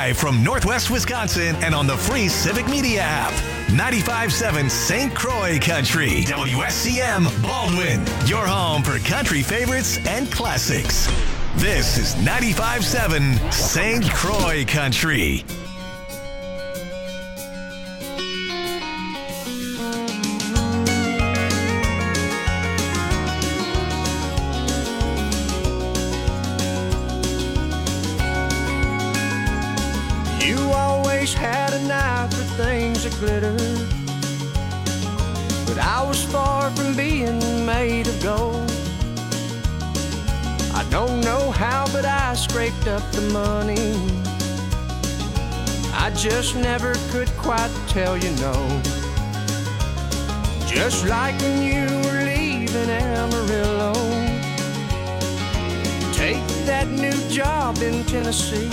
Live from Northwest Wisconsin and on the free Civic Media app. 95.7 St. Croix Country. WSCM Baldwin. Your home for country favorites and classics. This is 95.7 St. Croix Country. Had an eye for things that glitter, but I was far from being made of gold. I don't know how, but I scraped up the money. I just never could quite tell you no. Just like when you were leaving Amarillo, take that new job in Tennessee.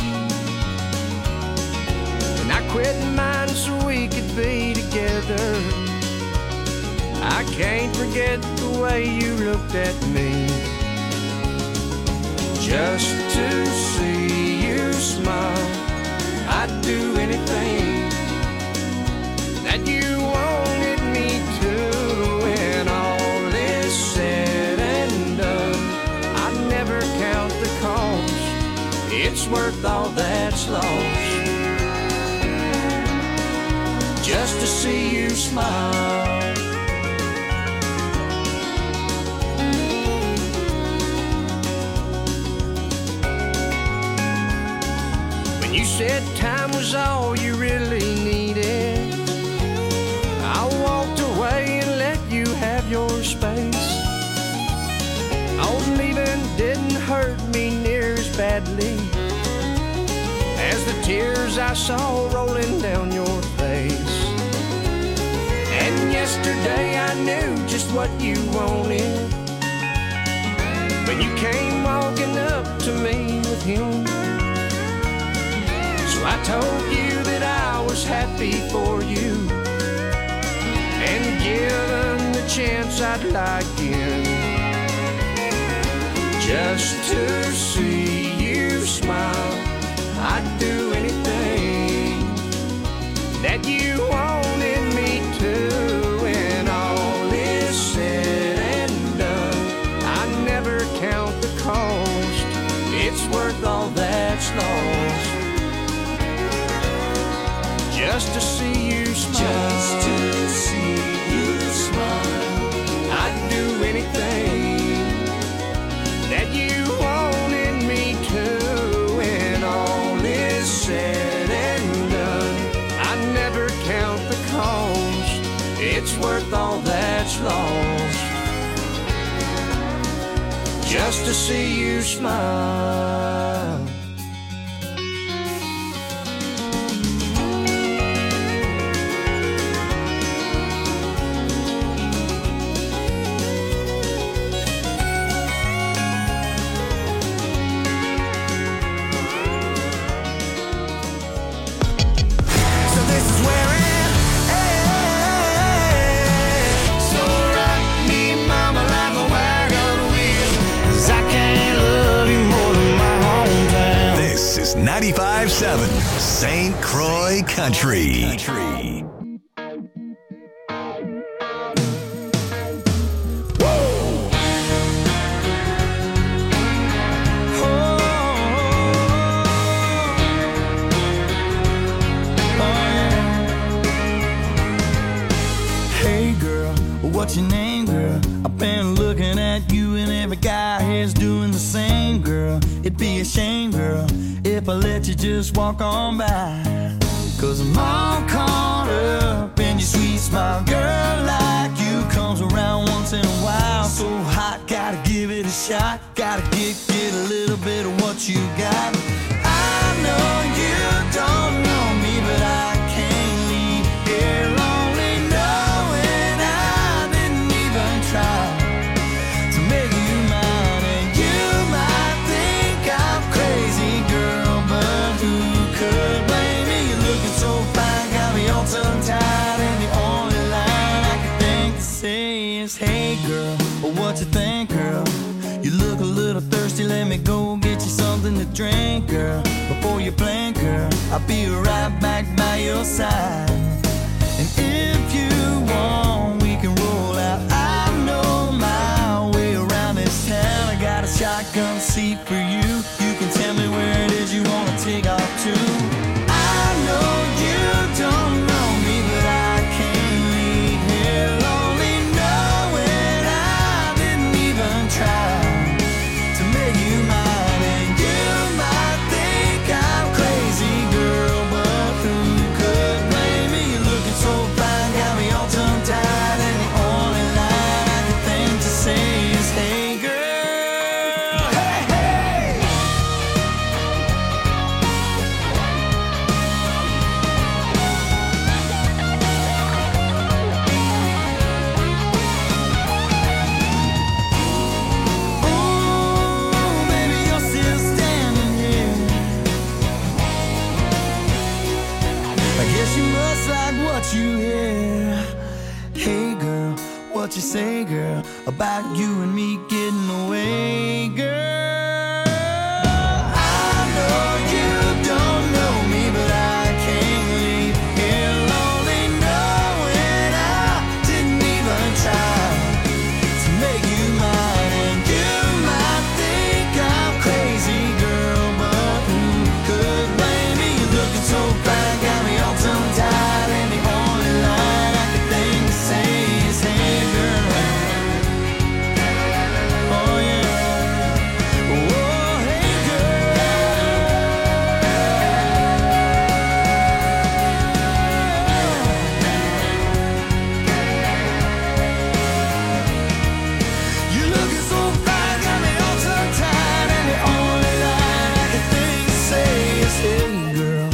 I quit mine so we could be together. I can't forget the way you looked at me. Just to see you smile, I'd do anything that you wanted me to. When all is said and done, I'd never count the cost. It's worth all that's lost. Just to see you smile. When you said time was all you really needed, I walked away and let you have your space. Oh, leaving didn't hurt me near as badly as the tears I saw rolling down your face. And yesterday I knew just what you wanted when you came walking up to me with him. So I told you that I was happy for you, and given the chance I'd lie again. Just to see you smile, I'd do anything that you wanted me to. When all is said and done, I never count the cost. It's worth all that's lost. Just to see you smile. Just to see you smile, I'd do anything that you wanted me to. When all is said and done, I never count the cost. It's worth all that's lost. Just to see you smile. This is 95.7 St. Croix Country. Hey girl, what's your name, girl? I've been looking at you and every guy here's doing the same, girl. It'd be a shame, girl, if I let you just walk on by. Cause I'm all caught up in your sweet smile. Girl like you comes around once in a while. So hot, gotta give it a shot. Gotta get a little bit of what you got. I know you don't know me, but I can't leave here lonely knowing I didn't even try to make you mine. And you might think I'm crazy, girl, but who could blame me? You're looking so fine, got me all tongue-tied, and the only line I can think to say is, hey girl, what you think, girl? You look a little thirsty, let me go get you something to drink, girl. Before you blink, girl, I'll be right back by your side. And if you want, we can roll out. I know my way around this town. I got a shotgun seat for you. You can tell me where it is you wanna take off to. I know you don't know me, but I can't leave here lonely, knowing I didn't even try to make you mine. And you might think I'm crazy, girl, but who could blame me? You're looking so fine, got me all tongue-tied, and the only line I can think to say is, hey, girl, hey, hey. Ooh, baby, you're still standing here. I guess you must like what you hear. Hey girl, what you say, girl, about you and me getting away, girl? I know you don't know me, but I can't leave here lonely, knowing I didn't even try to make you mine. And you might think I'm crazy, girl, but who could blame me? You're looking so fine, got me all tongue-tied, and the only line I can think to say is, hey, girl. Oh, yeah. Oh, hey, girl. You're looking so fine, got me all tongue-tied, and the only line I can think to say is, hey, girl.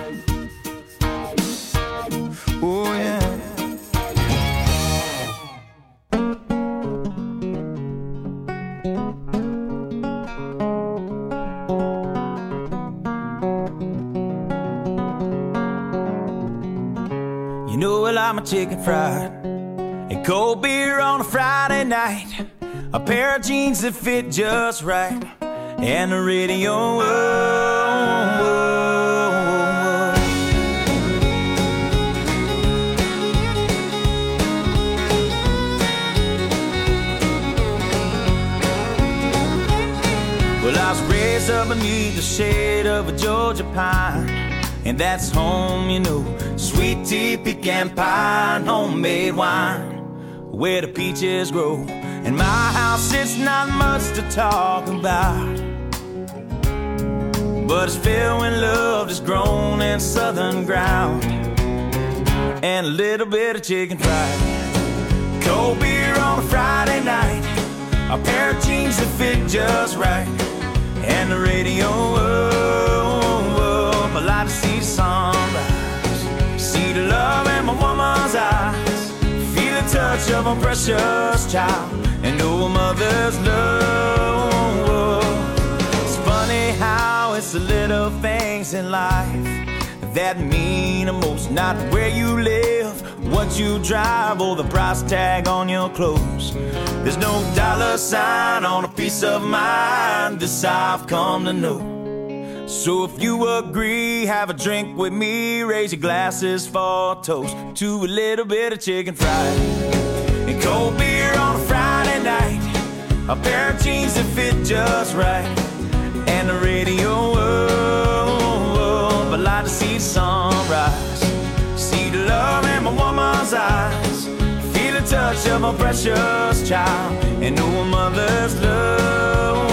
Oh, yeah. You know I like my chicken fried and cold beer on a Friday night, a pair of jeans that fit just right, and the radio. Well, I was raised up beneath the shade of a Georgia pine, and that's home, you know. Sweet tea, pecan pie, and homemade wine, where the peaches grow. In my house, it's not much to talk about, but it's filled with love that's grown in southern ground, and a little bit of chicken fried, cold beer on a Friday night, a pair of jeans that fit just right, and the radio up. I like to see the sunrise, see the love in my woman's eyes, feel the touch of a precious child, and know a mother's love. It's funny how it's the little things in life that mean the most. Not where you live, what you drive, or the price tag on your clothes. There's no dollar sign on a piece of mind, this I've come to know. So if you agree, have a drink with me, raise your glasses for a toast to a little bit of chicken fried and cold beer on a Friday night, a pair of jeans that fit just right, and the radio up. I like to see the sunrise, see the love in my woman's eyes, feel the touch of a precious child, and know a mother's love.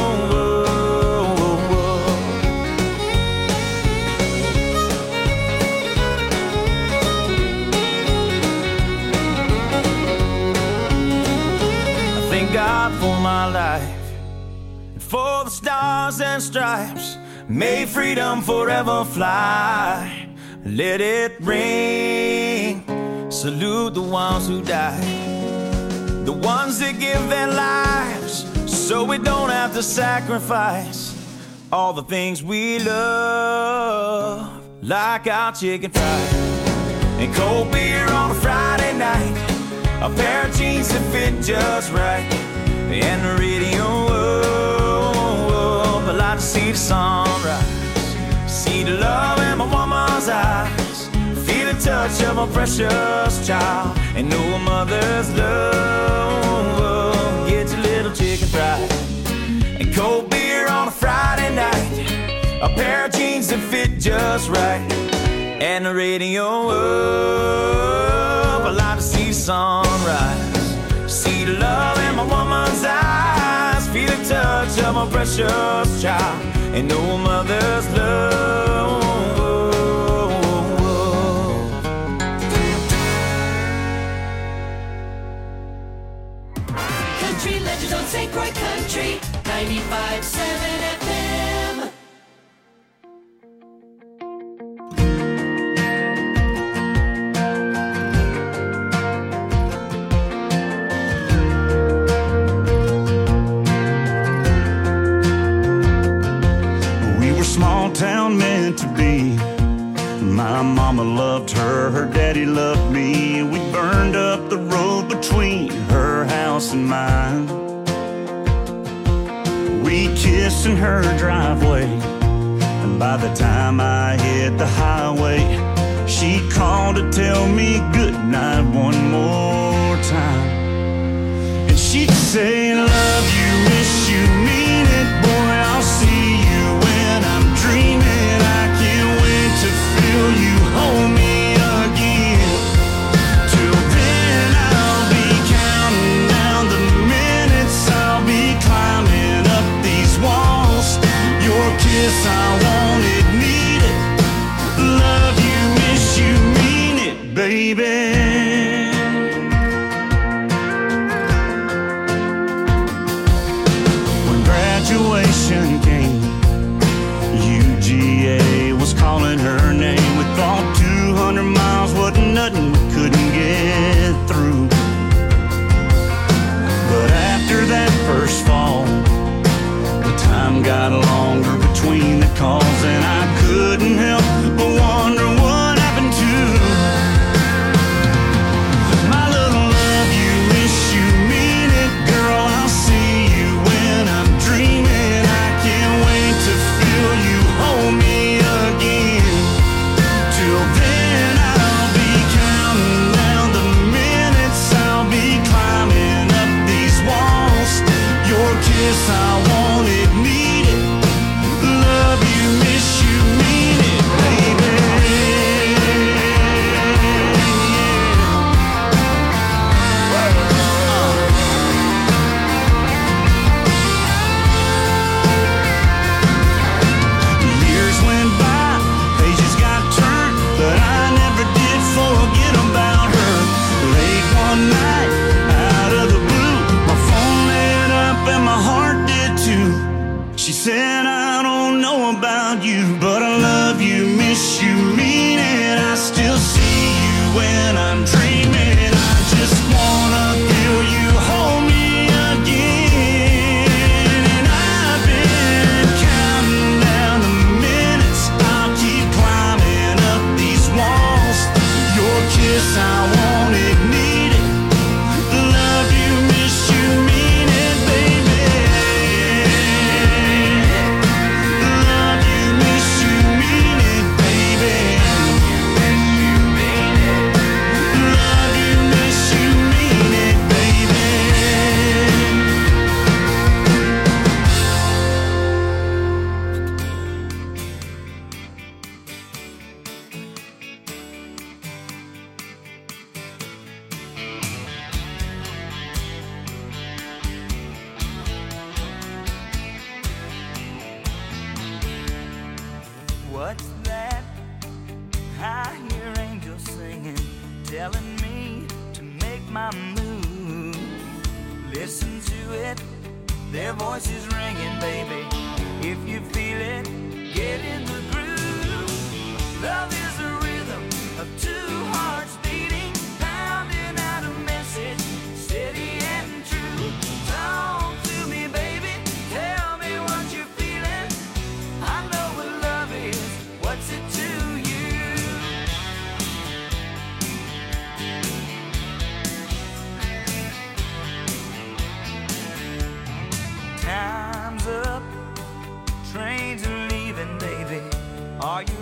God for my life, and for the stars and stripes, may freedom forever fly. Let it ring, salute the ones who died, the ones that give their lives so we don't have to sacrifice all the things we love, like our chicken fried and cold beer on a Friday night, a pair of jeans that fit just right, and the radio up. I like to see the sunrise, see See the love in my woman's eyes, feel the touch of a precious child, and know a mother's love. Get your little chicken fried and cold beer on a Friday night, a pair of jeans that fit just right, and the radio up. I like to see the sunrise, see the love in my woman's eyes, feel the touch of a precious child, and know a mother's love. Country legends on St. Croix Country 95.7 FM. Small town meant to be. My mama loved her, her daddy loved me. We burned up the road between her house and mine. We kissed in her driveway, and by the time I hit the highway, she called to tell me goodnight one more time. And she'd say, love you, miss you, mean it, boy, I'll see you when I'm dreaming. I can't wait to feel you hold me again. Till then I'll be counting down the minutes, I'll be climbing up these walls. Your kiss, I want it, need it. Love you, miss you, mean it, baby. Graduation came, UGA was calling her name. We thought 200 miles wasn't nothing, we couldn't get through. But after that first fall, the time got longer between the calls, and I couldn't help but wonder what happened to my little love you, miss you, mean it, girl, I'll see you when I'm dreaming. I can't wait to feel you hold me again. Till then I'll be counting down the minutes, I'll be climbing up these walls. Your kiss, I want it, need it. Love you, miss you, mean it, baby. Years went by, pages got turned, but I never did forget about her. Late one night, out of the blue, my phone lit up and my heart did too. She said, I don't know about you, but I love you, miss you, mean it. I still see you when I'm dreaming. I just wanna feel you hold me again. And I've been counting down the minutes, I'll keep climbing up these walls. Your kiss, I want it, need it. Love you, miss you, mean it, baby. Love you, miss you, mean it, baby. Love you, miss you, mean it, baby. What's that? I hear angels singing, telling me to make my move. Listen to it, their voices ringing, baby. If you feel it, get in the groove. Love is a rhythm of two hearts beating, pounding out a message, steady and true. Talk to me, baby, tell me what you're feeling. I know what love is, what's it to you? Time's up, trains are leaving, baby. Are you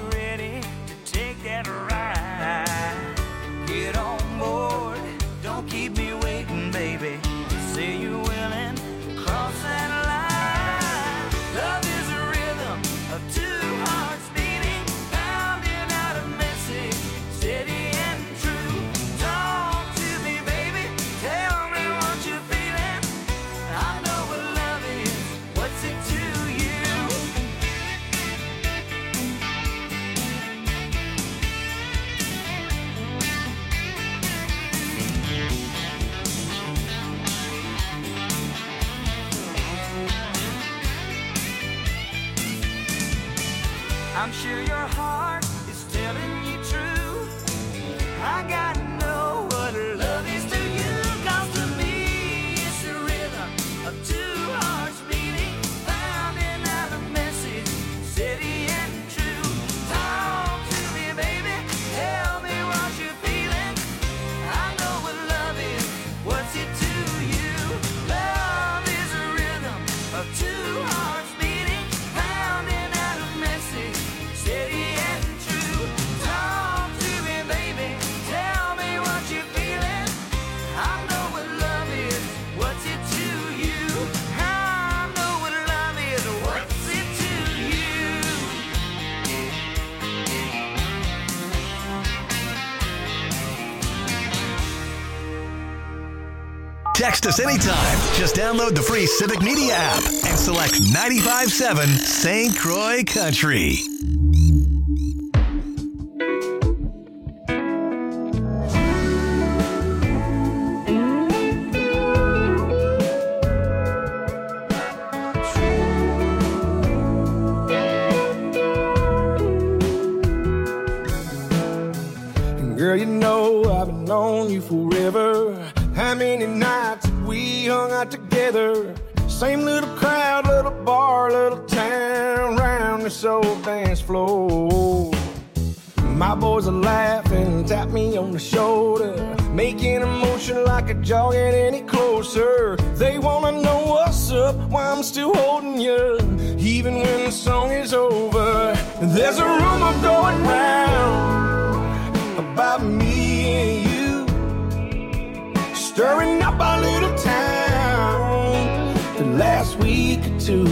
I'm sure your heart is telling you true. I gotta know what love is to you. 'Cause to me it's the rhythm of two hearts beating, pounding out a message steady and true. Talk to me, baby, tell me what you're feeling. I know what love is, what's it to you? Love is a rhythm of two hearts beating, pounding out a message steady and true. Talk to me, baby, tell me what you're feeling. I know what love is, what's it to you? I know what love is, what's it to you? Text us anytime. Just download the free Civic Media app and select 95.7 St. Croix Country. Girl, you know I've been known you forever. How many nights we hung out together? Same little crowd, little bar, little town, round this old dance floor. My boys are laughing, tap me on the shoulder, making a motion like a jogging any closer. They wanna know what's up, why I'm still holding you, even when the song is over. There's a rumor going round about me and you, stirring up our little town the last week or two.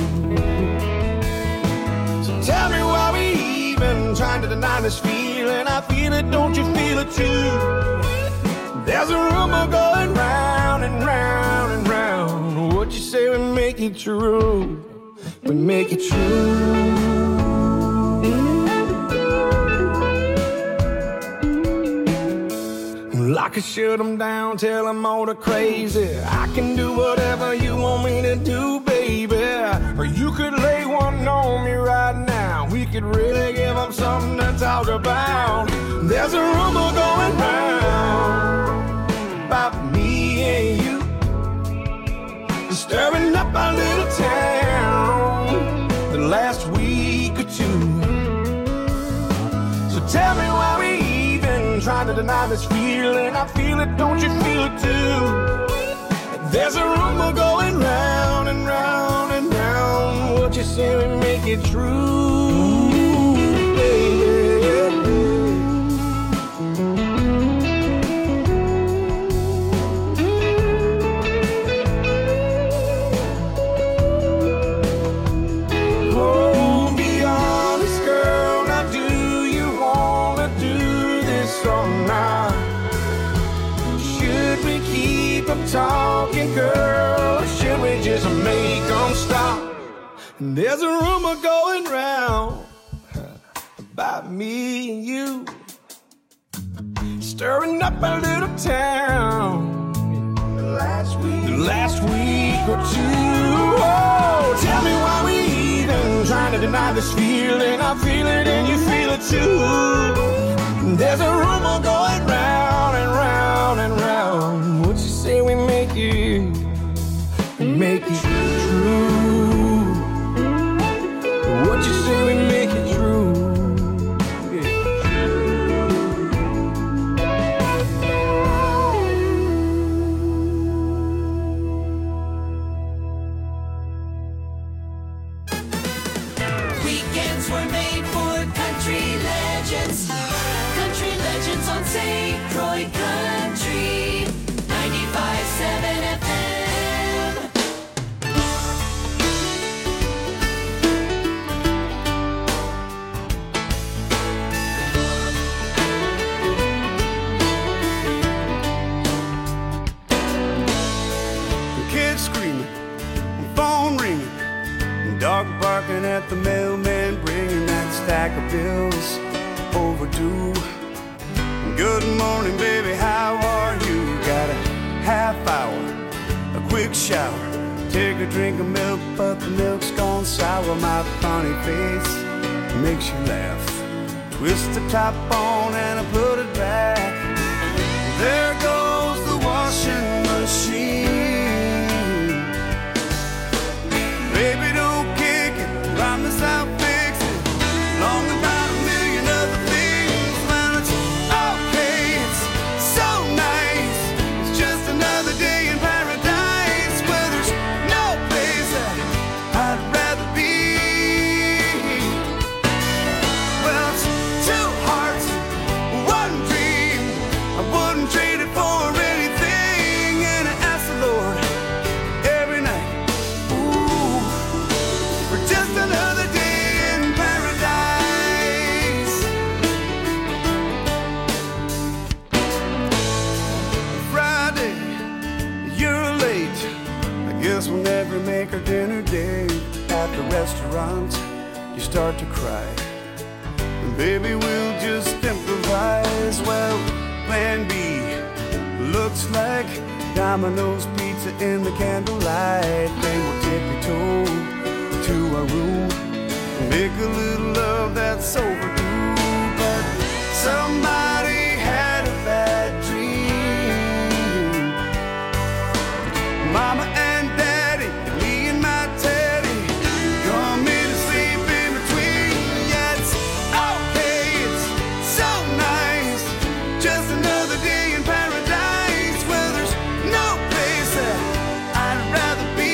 So tell me why we even trying to deny this feeling. I feel it, don't you feel it too? There's a rumor going round and round and round. What you say we make it true, we make it true. I could shut them down, tell them all the crazy. I can do whatever you want me to do, baby. Or you could lay one on me right now. We could really give them something to talk about. There's a rumor going round about me and you, stirring up our little town the last week or two. So tell me why we trying to deny this feeling. I feel it, don't you feel it too? There's a rumor going round and round and round. What you say we make it true, baby. Talking, girl, or should we just make them stop? There's a rumor going round about me and you, stirring up our little town the last week or two. Oh, tell me why we even trying to deny this feeling. I feel it and you feel it too. There's a rumor going round and round and round. What you say we make it true? What you say we make it true? Weekends were made for country legends. Country legends on St. Croix Country. 95.7 FM. The kids screaming, the phone ringing, the dog barking at the mailman, bringing that stack of bills overdue. Good morning, baby, how are you? Got a half hour, a quick shower, take a drink of milk, but the milk's gone sour. My funny face makes you laugh. Twist the top on and I put it back. There goes the washing machine. Baby, don't kick it, promise I'll fix it. Long about a million other things. Well, it's okay, it's so nice. It's just another day in paradise where there's no place that I'd rather be. Well, it's two hearts, one dream. I wouldn't trade it for anything. And I ask the Lord every night, ooh, for just another day in paradise. Friday, you're late. I guess we'll never make our dinner date. At the restaurant, you start to cry. And baby, we'll just improvise. Well, plan B looks like Domino's pizza in the candlelight. Then we'll tippy-toe to our room and make a little love that's overdue. But somebody had a bad dream. Mama and Daddy, me and my Teddy, come in and sleep in between. Yeah, it's okay, it's so nice. Just another day in paradise where there's no place that I'd rather be.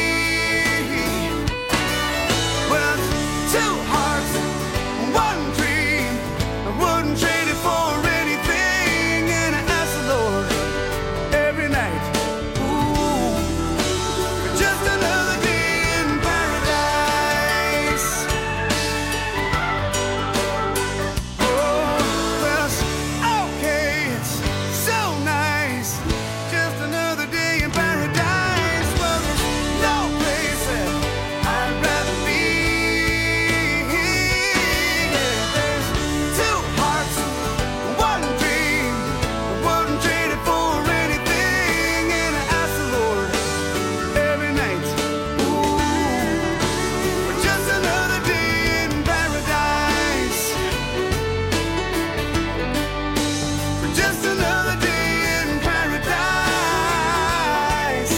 Well, it's two hearts, one dream. I wouldn't trade it for anything. And I ask the Lord every night, ooh, for just another day in paradise. Oh, well, it's okay, it's so nice. Just another day in paradise. Well, there's no place that I'd rather be. Yeah, there's two hearts, one dream. I wouldn't trade it for anything. And I ask the Lord every night, ooh, for just another day in paradise. For just another day in paradise.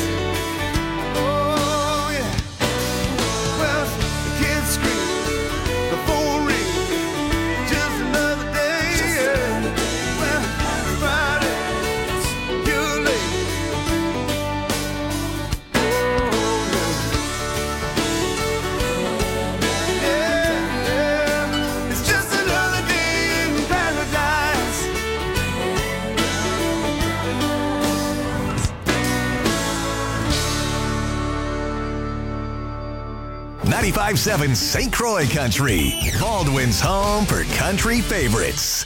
Oh, yeah. Well, the kids scream, the phone rings. Just another day. Yeah. Well, Friday, you're late. Oh, yeah. Yeah. It's just another day in paradise. 95.7 St. Croix Country, Baldwin's home for country favorites.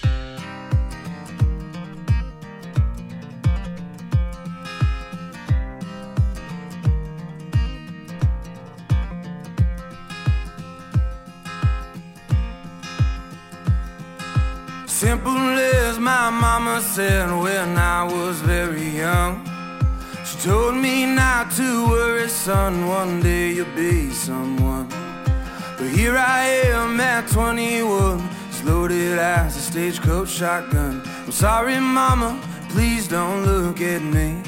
Simple as my mama said when I was very young. She told me not to worry, son, one day you'll be someone. But here I am at 21, as loaded as a stagecoach shotgun. I'm sorry, mama, please don't look at me.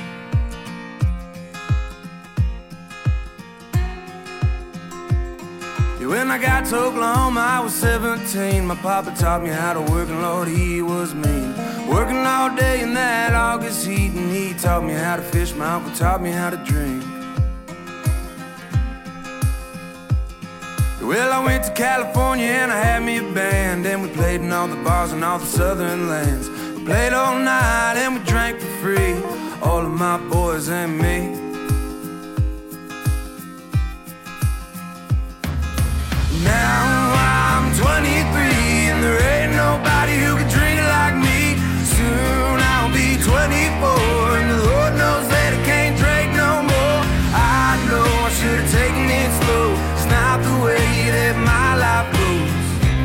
Yeah, when I got to Oklahoma, I was 17. My papa taught me how to work, and Lord, he was mean. Working all day in that August heat, and he taught me how to fish. My uncle taught me how to drink. Well, I went to California and I had me a band, and we played in all the bars in all the southern lands. We played all night and we drank for free, all of my boys and me. Now I'm 23 and there ain't nobody who can drink it like me. Soon I'll be 24 and the Lord knows that I can't drink no more. I know I should have taken it slow. It's not the way that my life goes.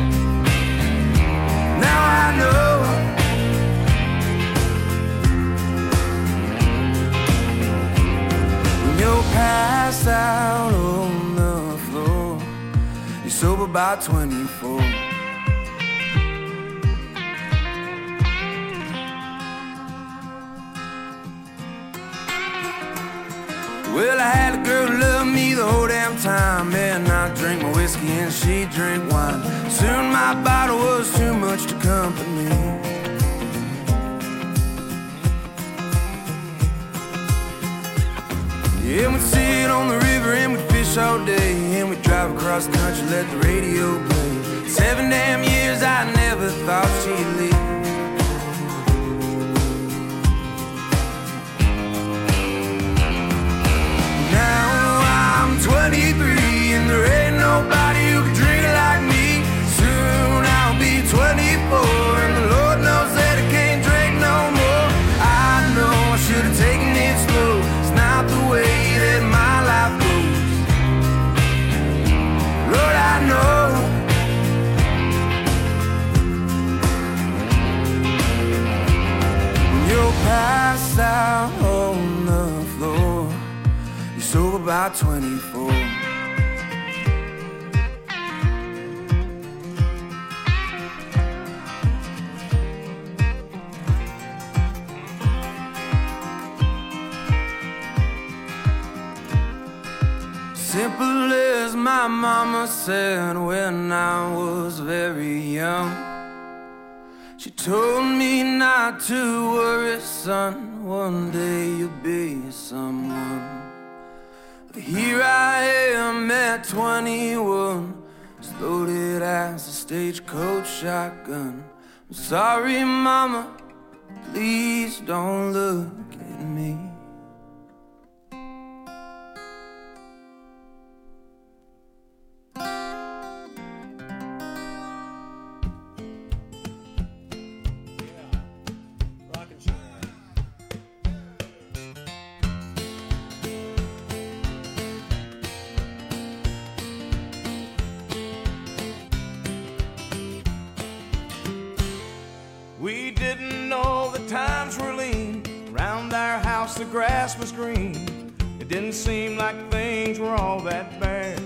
Now I know. When you're passed out on the floor, you're sober by 24. Well, I had a girl who loved me the whole damn time, and I drink my whiskey and she drink wine. Soon my bottle was too much to comfort me. Yeah, we'd sit on the river and we'd fish all day, and we'd drive across the country, let the radio play. 7 damn years I never thought she'd leave. Now I'm 23 and there ain't nobody who can drink like me. Soon I'll be 24 and the Lord knows that I can't drink no more. I know I should have taken it slow. It's not the way that my life goes. Lord, I know. You'll pass out on the floor. You're sober by 24. Simple as my mama said when I was very young. She told me not to worry, son, one day you'll be someone. But here I am at 21, as loaded as a stagecoach shotgun. I'm sorry, mama, please don't look at me. We didn't know the times were lean. Round our house the grass was green. It didn't seem like things were all that bad.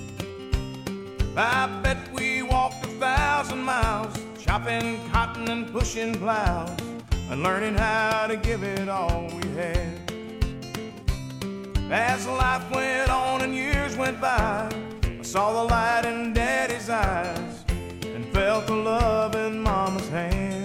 I bet we walked 1,000 miles, chopping cotton and pushing plows, and learning how to give it all we had. As life went on and years went by, I saw the light in Daddy's eyes and felt the love in Mama's hands.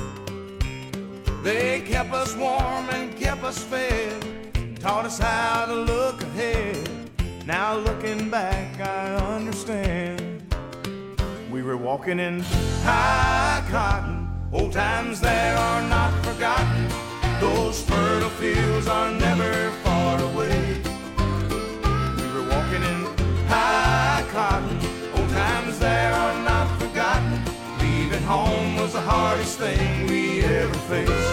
They kept us warm and kept us fed, and taught us how to look ahead. Now looking back, I understand. We were walking in high cotton. Old times there are not forgotten. Those fertile fields are never far away. We were walking in high cotton. Old times there are not forgotten. Leaving home was the hardest thing we ever faced.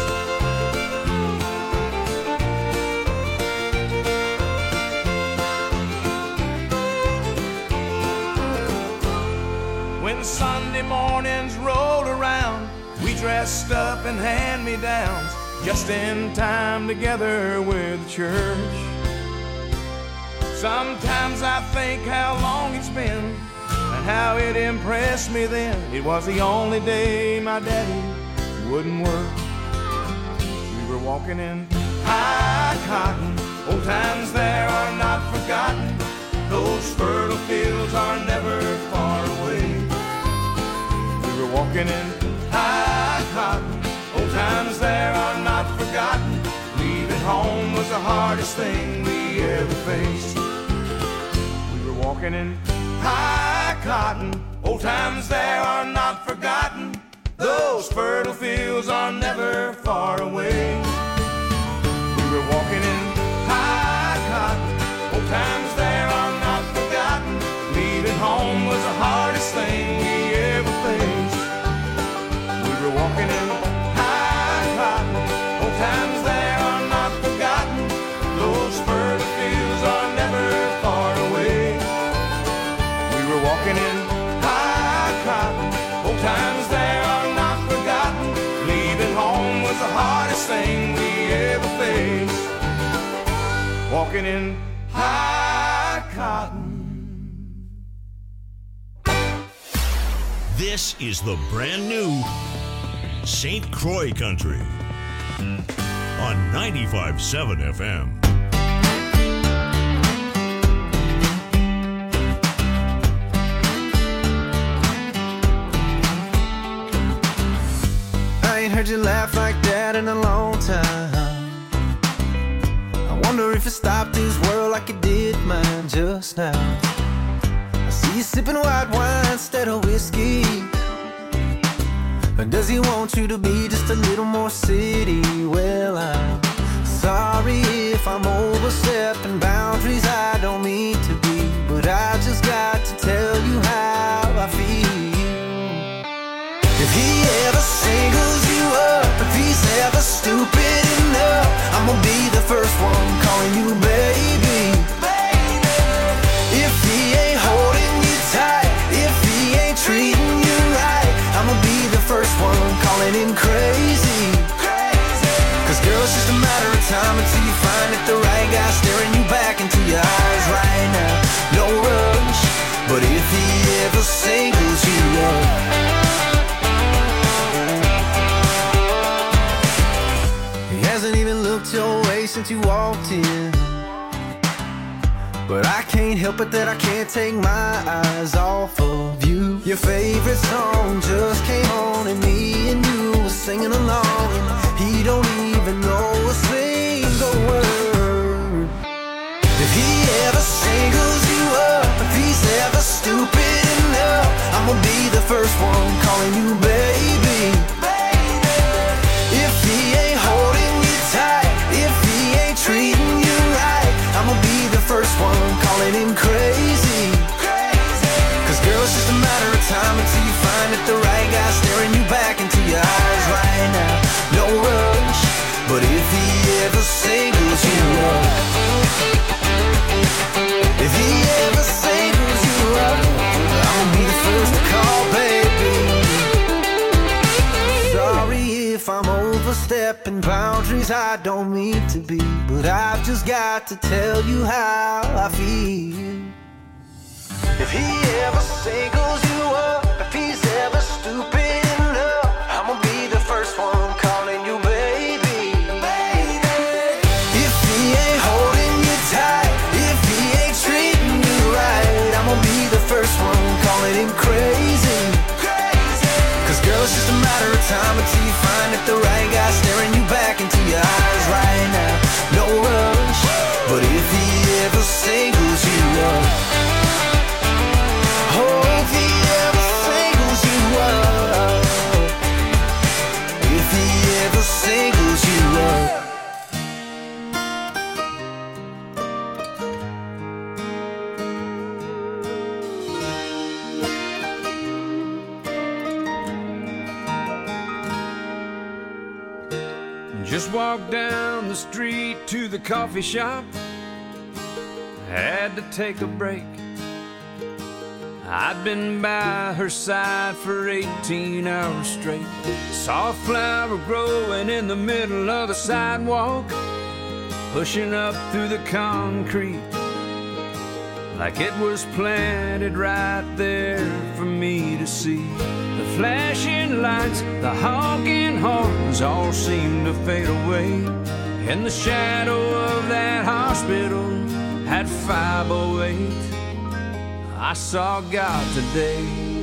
When Sunday mornings rolled around, we dressed up in hand-me-downs, just in time together with the church. Sometimes I think how long it's been and how it impressed me then. It was the only day my daddy wouldn't work. We were walking in high cotton. Old times there are not forgotten. Those fertile fields are never far away. We were walking in high cotton. Old times there are not forgotten. Leaving home was the hardest thing we ever faced. We were walking in high cotton. Old times there are not forgotten. Those fertile fields are never far away. We were walking in high cotton. Old times there are not forgotten. Leaving home was the hardest thing we ever faced. We were walking in high cotton. Old times there are not forgotten. Those fertile fields are never far away. We were walking in high cotton. Old times there are not forgotten. Leaving home was the hardest thing we ever faced. Walking in high cotton. This is the brand new St. Croix Country on 95.7 FM. heard you laugh like that in a long time. I wonder if it stopped this world like it did mine just now. I see you sipping white wine instead of whiskey. Or does he want you to be just a little more city? Well, I'm sorry if I'm overstepping boundaries I don't mean to be, but I just got to tell you how I feel. If he ever singles you up, if he's ever stupid enough, I'ma be the first one calling you baby. If he ain't holding you tight, if he ain't treating you right, I'ma be the first one calling him crazy. Cause girl, it's just a matter of time until you find that the right guy staring you back into your eyes right now. No rush, but if he ever singles you up, he hasn't even looked your way since you walked in. But I can't help it that I can't take my eyes off of you. Your favorite song just came on and me and you were singing along, and he don't even know a single word. If he ever singles you up, if he's ever stupid enough, I'ma be the first one calling you baby. If he ain't holding you tight, if he ain't treating you right, I'ma be the first one calling him crazy. Cause girl, it's just a matter of time until you find that the right guy staring you back into your eyes right now. No rush, but if he ever singles you up, if he ever singles you up, I'ma be the first to call baby. Sorry if I'm overstepping boundaries I don't mean to be, but I've just got to tell you how I feel. If he ever singles you up, if he's ever stupid enough, I'ma be the first one calling you baby. If he ain't holding you tight, if he ain't treating you right, I'ma be the first one calling him crazy. Cause girl, it's just a matter of time until you find that the right guy staring you back into your eyes right now. No rush, but if he ever singles you up, oh, if he ever singles you up, if he ever singles you up. Just walked down the street to the coffee shop. Had to take a break. I'd been by her side for 18 hours straight. Saw a flower growing in the middle of the sidewalk, pushing up through the concrete like it was planted right there for me to see. The flashing lights, the honking horns all seemed to fade away. In the shadow of that hospital at 508, I saw God today.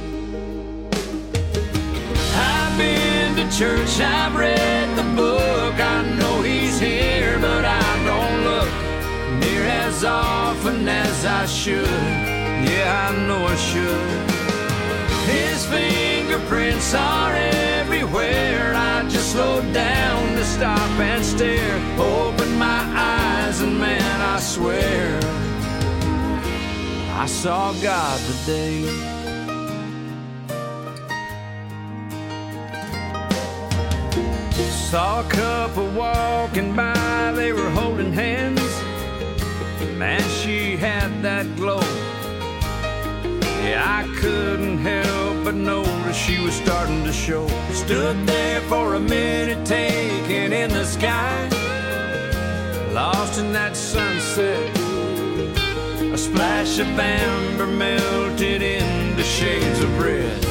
I've been to church, I've read the book, I know he's here, but I don't look near as often as I should. Yeah, I know I should. His fingerprints are everywhere. I just slowed down to stop and stare. Opened my eyes and man, I swear I saw God today. Saw a couple walking by, they were holding hands. Man, she had that glow. Yeah, I couldn't help but notice she was starting to show. Stood there for a minute, taking in the sky, lost in that sunset. A splash of amber melted into shades of red.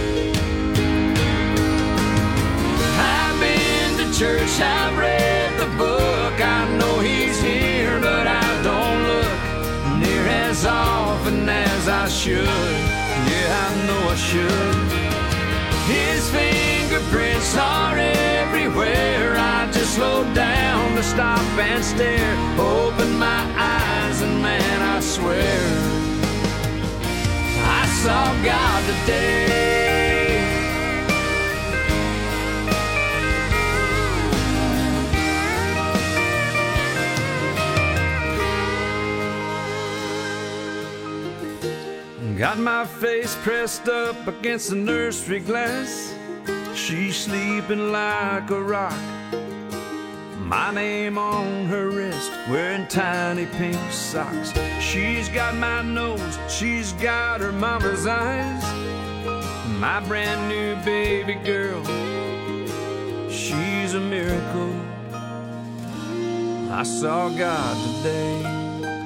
I've been to church, I've read the book, I know he's here, but I don't look near as often as I should. Yeah, I know I should. His fingerprints are everywhere. stop and stare. Open my eyes and man, I swear I saw God today. Got my face pressed up against the nursery glass. She's sleeping like a rock. My name on her wrist, wearing tiny pink socks. She's got my nose, she's got her mama's eyes. My brand new baby girl, she's a miracle. I saw God today.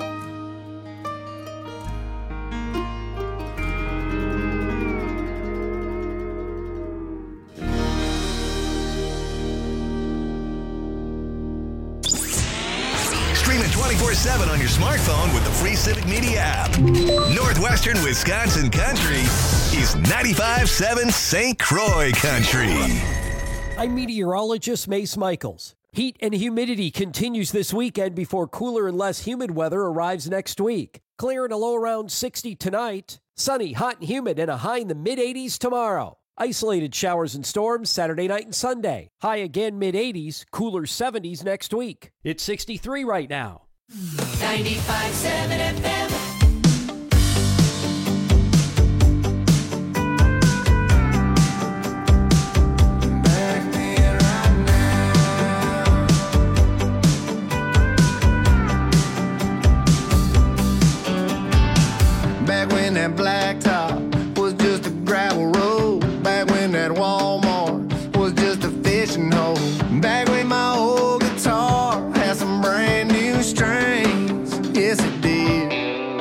Stream it 24/7 on your smartphone with the free Civic Media app. Northwestern Wisconsin Country is 95.7 St. Croix Country. I'm meteorologist Mace Michaels. Heat and humidity continues this weekend before cooler and less humid weather arrives next week. Clear and a low around 60 tonight. Sunny, hot and humid, and a high in the mid-80s tomorrow. Isolated showers and storms Saturday night and Sunday. High again mid-80s, cooler 70s next week. It's 63 right now. 95.7 FM. Back when that blacktop was just a gravel road. Back when that Walmart was just a fishing hole. Back when my old guitar had some brand new strings. Yes, it did.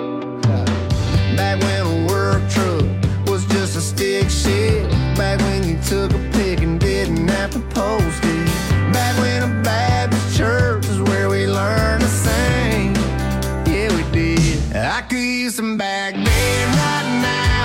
Back when a work truck was just a stick shift. Back when you took a pic and didn't have to post it. Back when a Baptist church is where we learned to sing. Yeah, we did. I could use some back then right now.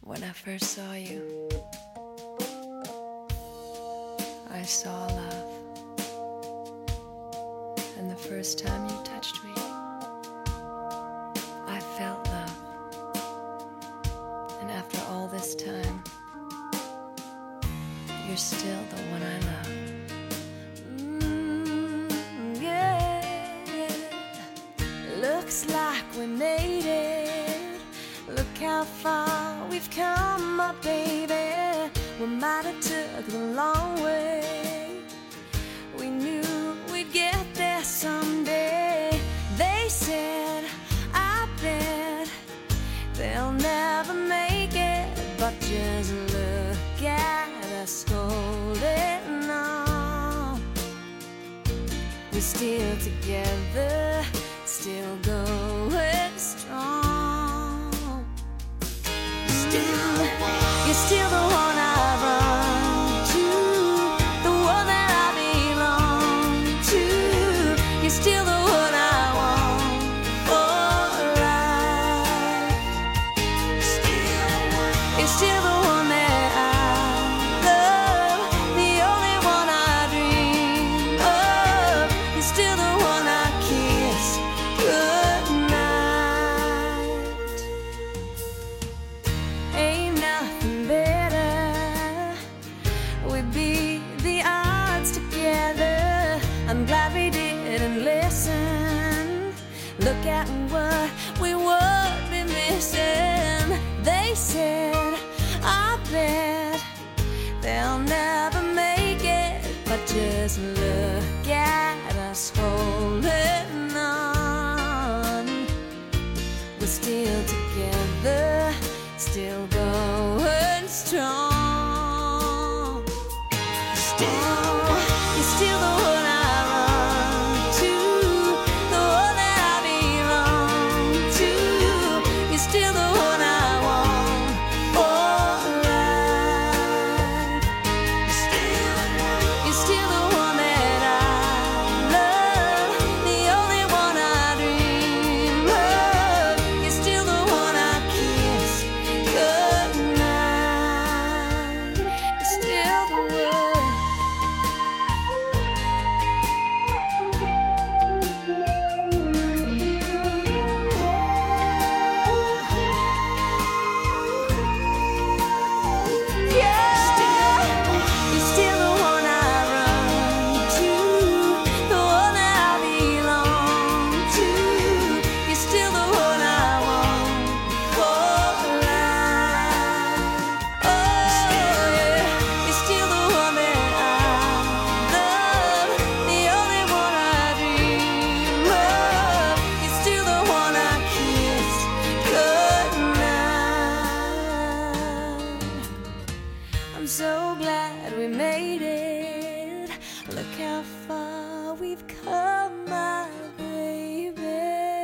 When I first saw you, I saw love. And the first time you touched me, I felt love. And after all this time, you're still the one I love. Yeah. Looks like we made it. Look how far we've come, my baby. We might have took the long way. We knew we'd get there someday. They said, I bet they'll never make it. But just look at us holding on. We're still together, still going strong. You're still the one I run to, the one that I belong to. You're still the one I want for life. You're still the one that I love, the only one I dream of. You're still the one I kiss goodnight. Ain't nothing better. We beat the odds together. I'm glad we didn't listen. Look at what we would be missing. They said, I bet they'll never make it. But just look at us holding on. We're still together, still going strong. You're still the one I run to, the one that I belong to. You're still the one I want for life. You're still the one that I love, the only one I dream of. You're still the one I kiss goodnight. You're still the one. You're still the one I run to, the one that I belong to. You're still the one I want for life. Oh yeah, you're still the one that I love, the only one I dream of. You're still the one I kiss goodnight. I'm so glad we made it. Look how far we've come, my baby.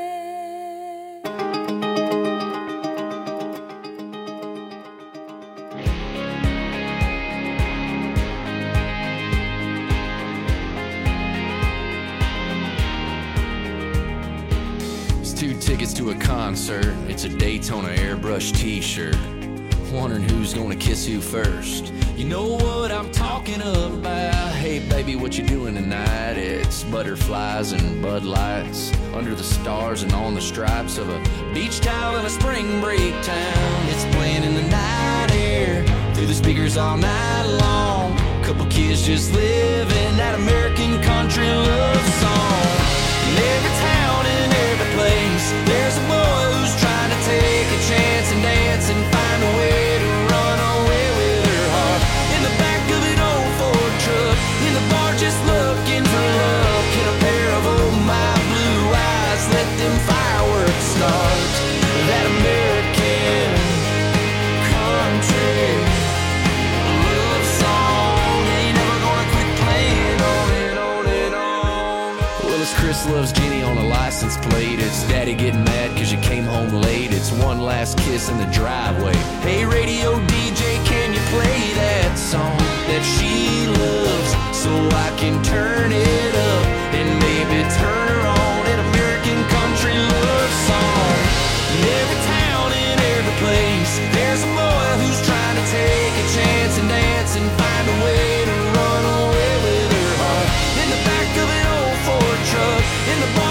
It's 2 tickets to a concert. It's a Daytona airbrush t-shirt. Wondering who's gonna kiss who first. You know what I'm talking about. Hey baby, what you doing tonight? It's butterflies and Bud Lights under the stars and on the stripes of a beach towel in a spring break town. It's playing in the night air through the speakers all night long. Couple kids just living that American country love song. In every town and every place, there's a boy who's trying to take a chance and dance and find a way to run away with her heart. In the back of an old Ford truck, in the bar just looking for love. Can a pair of old my blue eyes let them fireworks start? That American country love song ain't never gonna quit playing on and on and on. Well, it's Chris loves Jenny on a license plate. It's Daddy getting mad cause you came home late. It's one last kiss in the driveway. Hey radio DJ, can you play that song that she loves so I can turn it up and maybe turn her on? An American country love song. In every town, in every place, there's a boy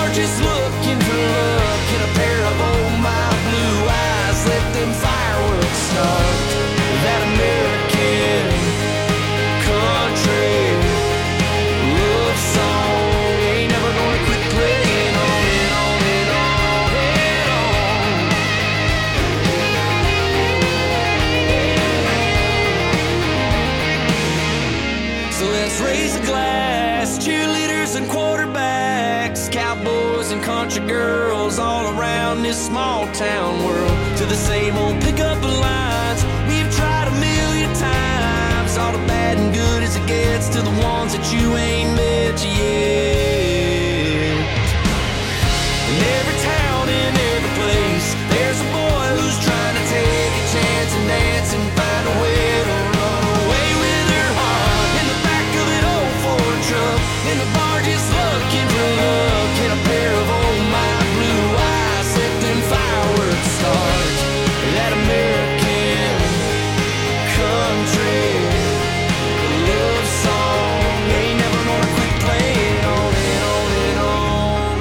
bar just looking for luck, and a pair of old my blue eyes let them fireworks start. That American country love song ain't never gonna quit playing on and on and on and on. So let's raise a glass, cheerleaders and quarterbacks, cowboys and country girls all around this small town world, to the same old pickup lines we've tried a million times, all the bad and good as it gets, to the ones that you ain't met yet. In every town, in every place, there's a boy who's trying to take a chance and dance and find a way to run away with her heart. In the back of an old Ford truck, in the bar just looking for luck, and a pair of old my blue eyes let them fireworks start. That American country love song ain't never gonna quit playing on and on and on.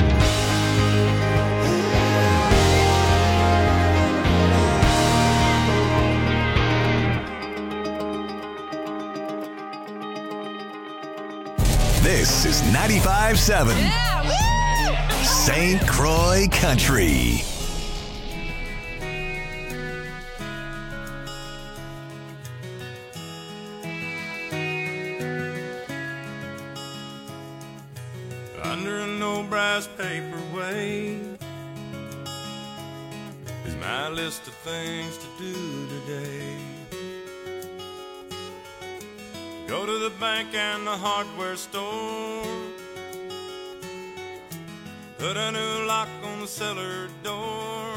This is 95.7 St. Croix Country. Under an old brass paperweight is my list of things to do today. Go to the bank and the hardware store, put a new lock on the cellar door.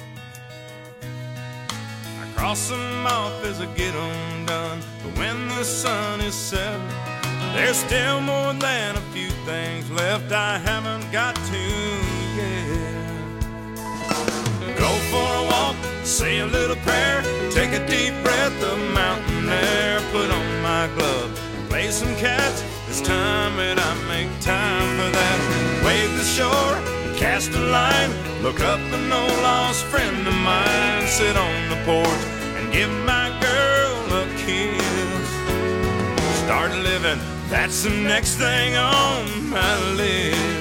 I cross them off as I get them done, but when the sun is set, there's still more than a few things left I haven't got to yet. Go for a walk, say a little prayer, take a deep breath of mountain air, put on my glove, play some catch. It's time that I make time for that. Wave the shore, cast a line, look up an old lost friend of mine, sit on the porch and give my girl a kiss. Start living, that's the next thing on my list.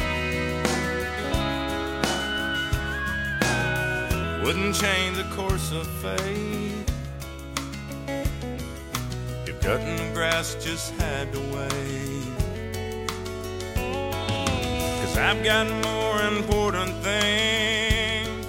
Wouldn't change the course of fate if cutting the grass just had to wait. 'Cause I've got more important things,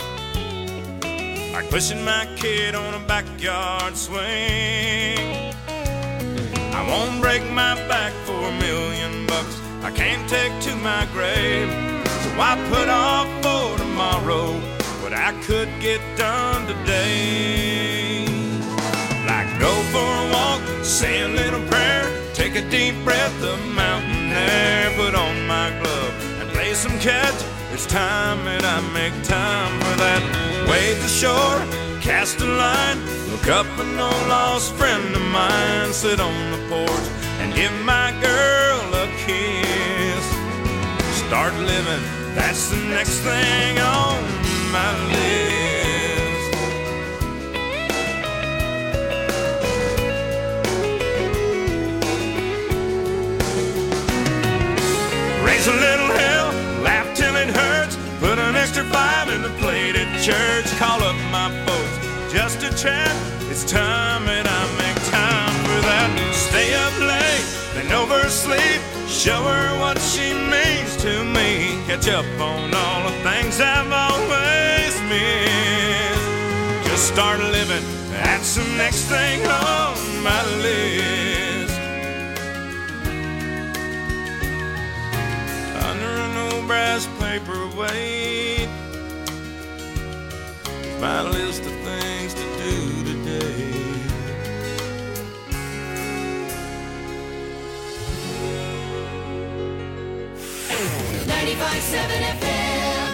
like pushing my kid on a backyard swing. I won't break my back for $1 million. I can't take to my grave, so I put off for tomorrow what I could get done today. Like go for a walk, say a little prayer, take a deep breath of mountain air, put on my glove and play some catch. It's time that I make time for that. Wave the shore, cast a line, look up an old lost friend of mine, sit on the porch and give my girl a kiss. Start living, that's the next thing on my list. Raise a little hell, laugh till it hurts, put an extra 5 in the plate at church, call up my folks just to chat. It's time that I make time for that. Stay up late, then oversleep, show her what she means to me, catch up on all the things I've always missed. Just start living, that's the next thing on my list. Under an old brass paperweight, my list of things to do today. 95.7 FM.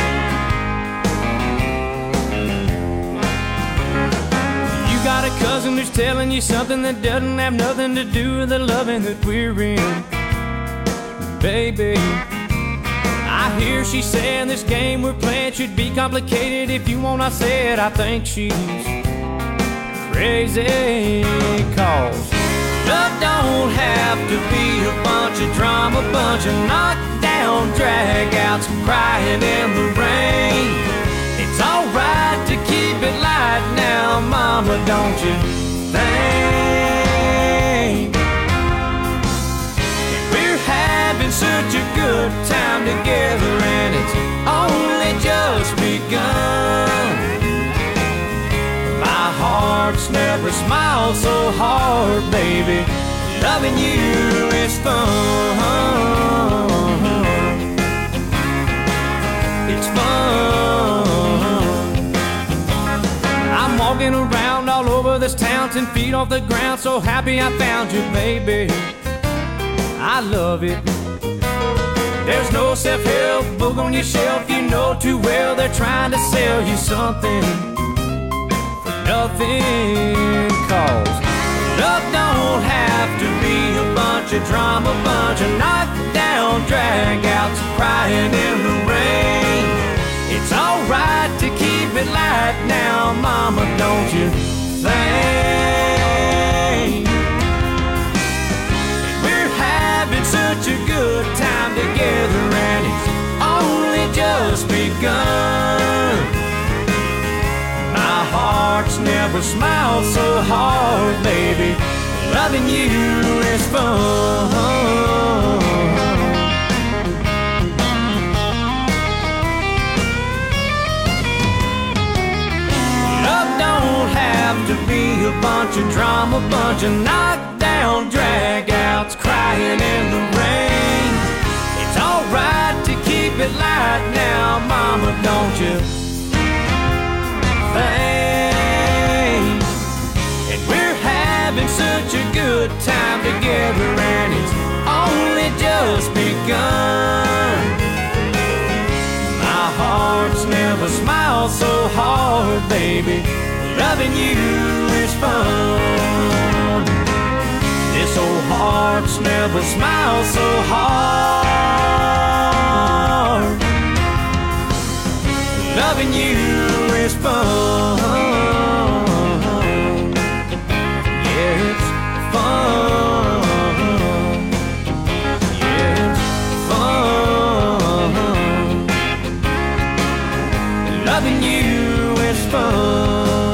You got a cousin person who's telling you something that doesn't have nothing to do with the loving that we're in. Baby, I hear she saying this game we're playing should be complicated. If you want, I said I think she's crazy. Cause love don't have to be a bunch of drama, bunch of knockdown drag-outs, crying in the rain. It's alright to keep it light now, mama, don't you think? We're having such a good time together, and it's only just begun. My heart's never smiled so hard, baby. Loving you is fun. It's fun. I'm walking around all over this town, 10 feet off the ground, so happy I found you, baby. I love it. There's no self-help book on your shelf. You know too well they're trying to sell you something for nothing. Cause love don't have to be a bunch of drama, bunch of knockdown drag-outs, crying in the rain. It's alright to keep it light now, mama, don't you think? We're having such a good time together, and it's only just begun. My heart's never smiled so hard, baby. Loving you is fun. Love don't have to be a bunch of drama, bunch of knockdown drag-outs, crying in the rain. It's alright to keep it light now, mama, don't you think? And we're having such a good time together, and it's only just begun. My heart's never smiled so hard, baby. Loving you is fun. This old heart's never smiled so hard. Loving you is fun. Yeah, it's fun. Yeah, it's fun. Loving you is fun.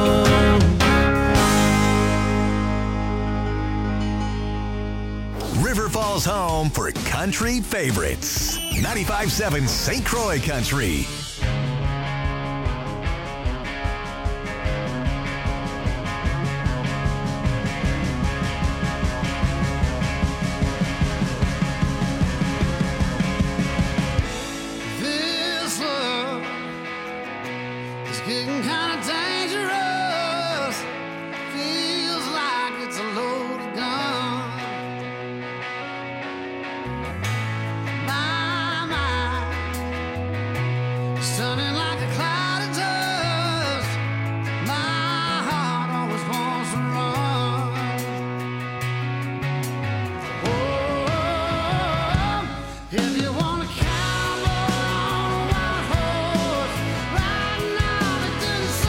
River Falls home for country favorites. 95.7 St. Croix Country. This love is getting kind of dangerous. Feels like it's a loaded gun. My mind is turning like a cloud of dust. My heart always wants to run. Oh, if you wanna count on a white horse, right now it doesn't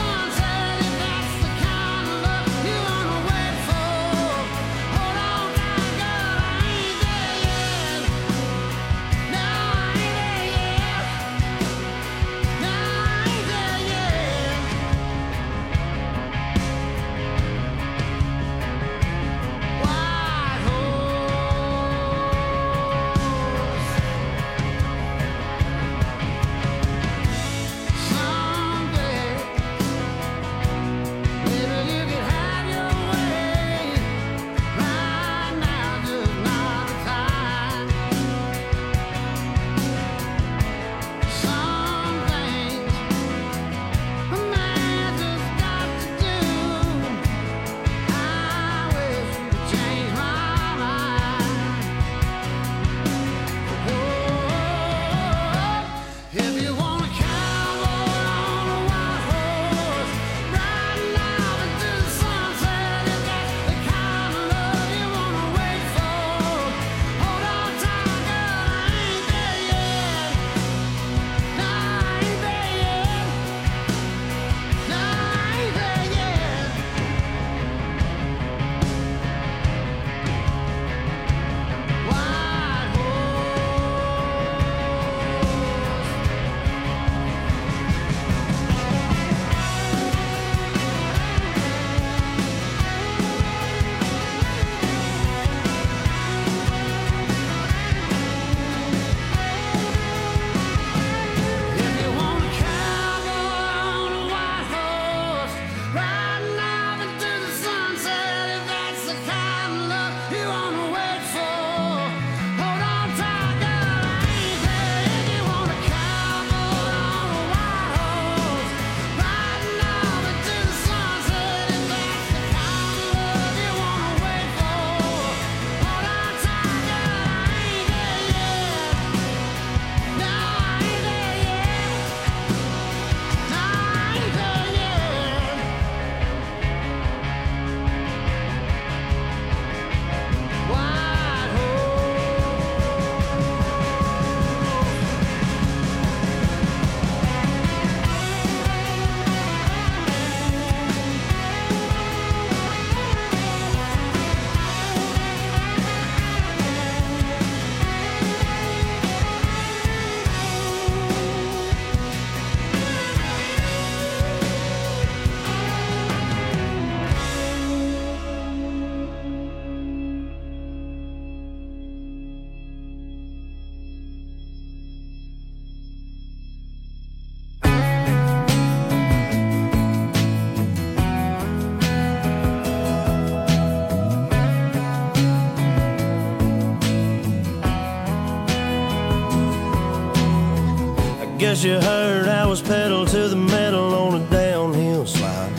Guess you heard I was pedal to the metal on a downhill slide.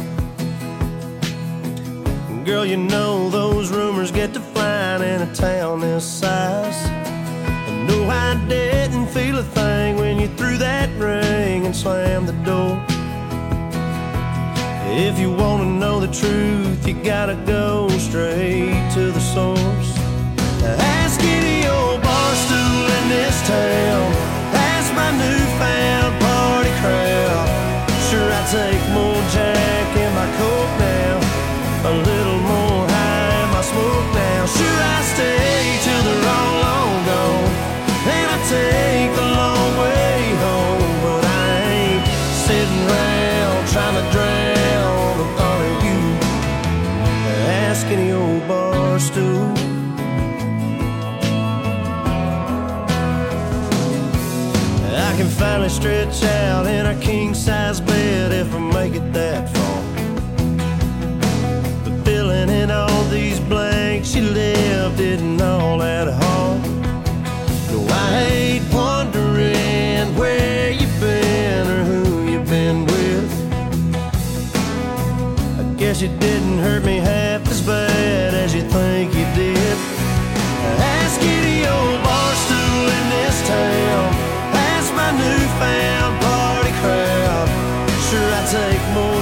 Girl, you know those rumors get to flying in a town this size. And no, I didn't feel a thing when you threw that ring and slammed the door. If you want to know the truth, you gotta go straight to the source. Ask any old bar stool in this town, ask my newfound party crowd. Sure, I take more Jack in my coat now, a little more high in my smoke now. Sure, I stay till they're all long gone, and I take the long way home. But I ain't sitting around trying to drown the thought of you. Ask any old bar stool. I can finally stretch out in a king-size bed if I make it that far. But filling in all these blanks you left isn't all that hard. No, I hate wondering where you've been or who you've been with. I guess you didn't hurt me half as bad as you think you did. Ask any old bar stool in this town, my newfound party crowd. Sure, I take more